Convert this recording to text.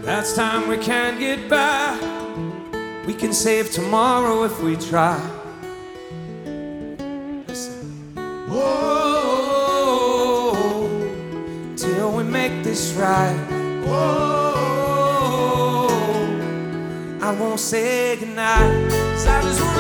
That's time we can't get back. We can save tomorrow if we try. Listen. Whoa, till we make this right. Whoa, I won't say goodnight, 'cause I just want